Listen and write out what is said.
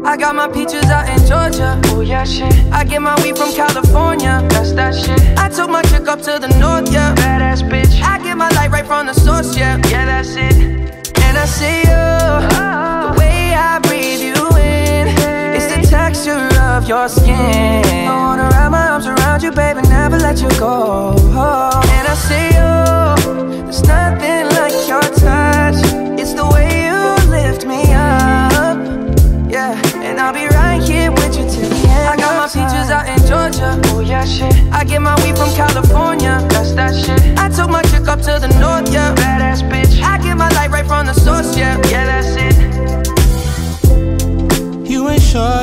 I got my peaches out in Georgia. Oh yeah, shit. I get my weed from California. That's that shit. I took my chick up to the north, yeah. Badass bitch. I get my light right from the source, yeah. Yeah, that's it. And I see you, the way I breathe you in. It's the texture of your skin. I wanna wrap my arms around you, baby, never let you go. And I see you, there's nothing like your touch. It's the way you lift me up, yeah. And I'll be right here with you till the end. I got my peaches out in Georgia. Oh yeah, shit. I get my weed from California. That's that shit. I took my chick up to the north, yeah. Badass bitch. I get my light right from the source, yeah. Yeah, that's it. You ain't sure